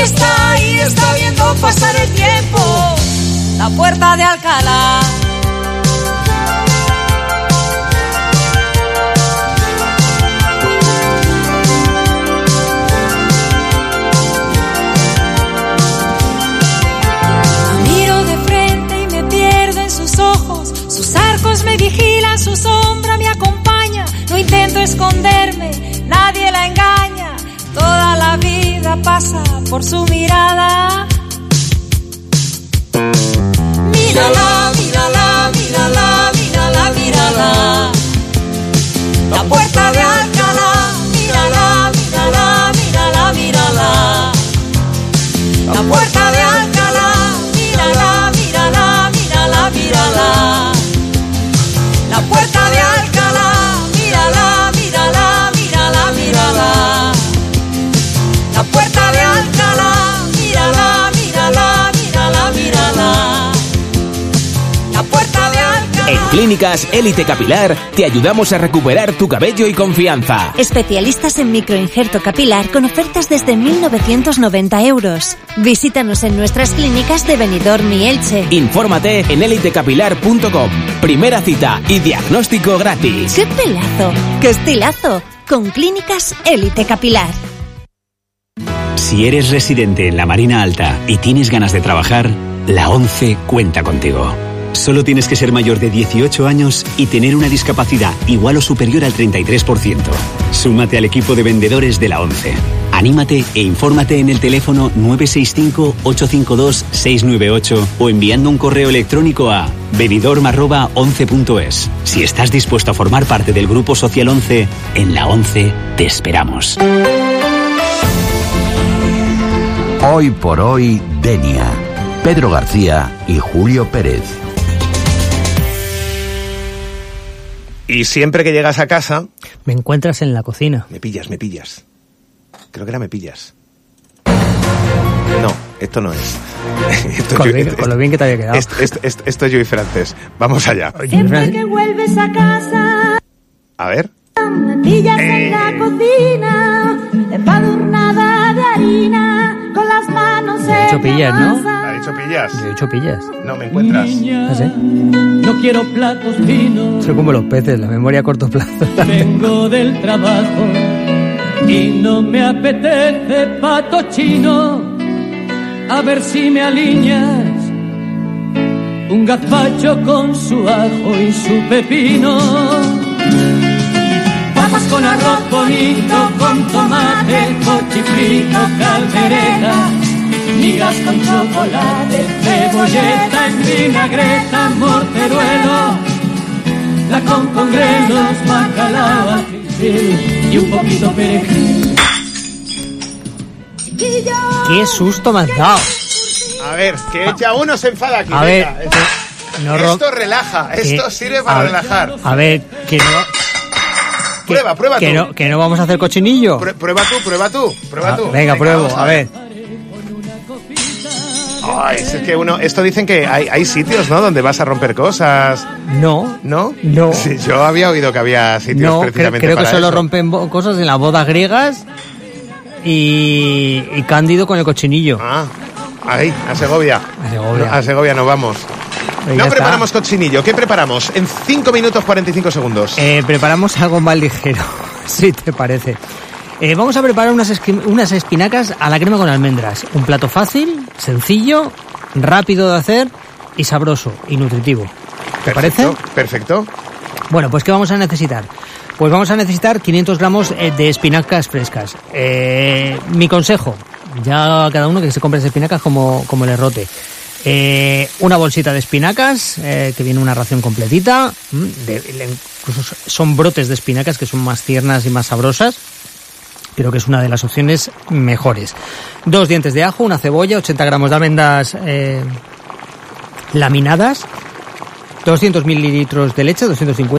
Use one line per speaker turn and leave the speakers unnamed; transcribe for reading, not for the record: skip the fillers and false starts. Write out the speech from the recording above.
está ahí, está viendo pasar el tiempo. La Puerta de Alcalá. La miro de frente y me pierdo en sus ojos. Sus arcos me vigilan, su sombra me acompaña. No intento esconderme, nadie la engaña. Toda la vida pasa por su mirada. Mírala, mírala, mírala, mírala, mírala. La Puerta de Alcalá. Mírala, mírala, mírala, mírala. La Puerta de Alcalá. Mírala, mírala, mírala, mírala. La Puerta de Alcalá. Mírala, mírala, mírala, mírala. La Puerta de Alcalá. Mírala, mírala, mírala, mírala. La Puerta de Alcalá.
En Clínicas Élite Capilar te ayudamos a recuperar tu cabello y confianza.
Especialistas en microinjerto capilar con ofertas desde 1.990 euros. Visítanos en nuestras clínicas de Benidorm y Elche.
Infórmate en elitecapilar.com. Primera cita y diagnóstico gratis.
¡Qué pelazo! ¡Qué estilazo! Con Clínicas Élite Capilar.
Si eres residente en la Marina Alta y tienes ganas de trabajar, la ONCE cuenta contigo. Solo tienes que ser mayor de 18 años y tener una discapacidad igual o superior al 33%. Súmate al equipo de vendedores de la ONCE. Anímate e infórmate en el teléfono 965-852-698 o enviando un correo electrónico a benidorm@once.es. Si estás dispuesto a formar parte del Grupo Social 11, en la ONCE te esperamos.
Hoy por hoy, Denia. Pedro García y Julio Pérez.
Y siempre que llegas a casa...
Me encuentras en la cocina.
Me pillas. Creo que era me pillas. No, esto no es.
Con lo bien que te había quedado.
Esto es yo y Frances. Vamos allá.
Siempre que vuelves a casa,
A ver.
me pillas en la cocina, empadurnada de harina, con las manos en
De hecho, pillas,
la
¿no?
masa.
¿Ha dicho pillas?
De hecho, pillas.
No, me encuentras.
¿Ah, sí?
No quiero platos finos.
Soy como los peces, la memoria a corto plazo.
Vengo del trabajo y no me apetece pato chino. A ver si me alineas un gazpacho con su ajo y su pepino. Papas con arroz bonito, con tomate, cochifrito, caldereta, migas con chocolate, cebolleta en vinagreta, morteruelo, la con grelos, bacalao, y un poquito perejil.
¡Qué susto me has dado!
A ver, que ya uno se enfada aquí.
A ver,
esto relaja, esto sirve para relajar.
A ver, que no...
Prueba tú.
Que no vamos a hacer cochinillo.
Prueba tú.
Venga, pruebo, a ver.
Ay, es que esto dicen que hay sitios, ¿no? Donde vas a romper cosas.
No.
¿No?
No.
Sí, yo había oído que había sitios precisamente
creo
para
que solo
eso.
rompen cosas en las bodas griegas y Cándido con el cochinillo.
Ahí, a Segovia. A Segovia nos vamos.
Pues
no preparamos cochinillo. ¿Qué preparamos? En 5 minutos 45 segundos.
Preparamos algo más ligero, si te parece. Vamos a preparar unas espinacas a la crema con almendras. Un plato fácil, sencillo, rápido de hacer y sabroso y nutritivo. ¿Te parece?
Perfecto.
Bueno, pues ¿qué vamos a necesitar? Pues vamos a necesitar 500 gramos de espinacas frescas. Mi consejo, ya cada uno que se compre esas espinacas como le rote. Una bolsita de espinacas, que viene una ración completita. Incluso son brotes de espinacas que son más tiernas y más sabrosas. Creo que es una de las opciones mejores. 2 dientes de ajo, una cebolla, 80 gramos de almendras laminadas, 200 mililitros de leche, 250